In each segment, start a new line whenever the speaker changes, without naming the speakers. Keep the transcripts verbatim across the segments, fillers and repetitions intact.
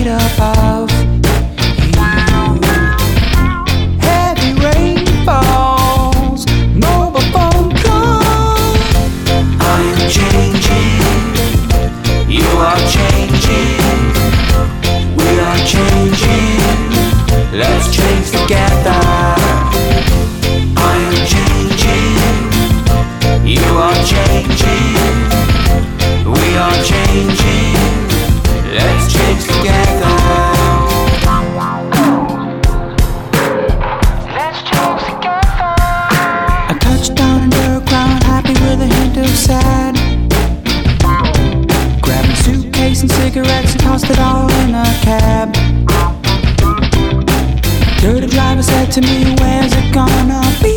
feet above you. Heavy rain falls, mobile phone calls. I am changing, you are changing, we are changing, let's change together. I am changing, you are changing, we are changing, let's change together. Let's change together. I touched down underground, happy with a hint of sad. Grabbed a suitcase and cigarettes and tossed it all in a cab. Dirty driver said to me, where's it gonna be?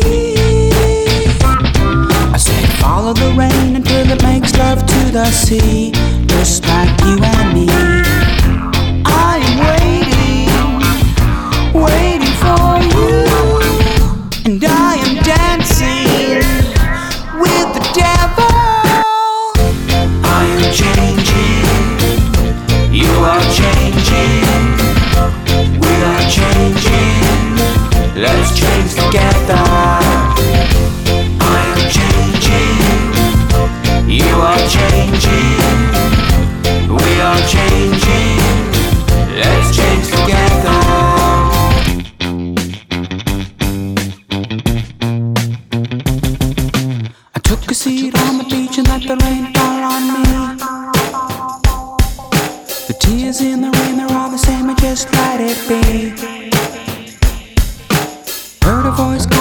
I said, follow the rain until it makes love to the sea, just like you and me. I am waiting, waiting for you, and I am dancing with the devil. I am changing, you are changing, we are changing, let's change together. I am changing, you are changing, we are changing, let's change together. I took a seat on the beach and let the rain fall on me. The tears in the rain, they're all the same, I just let it be. Heard a voice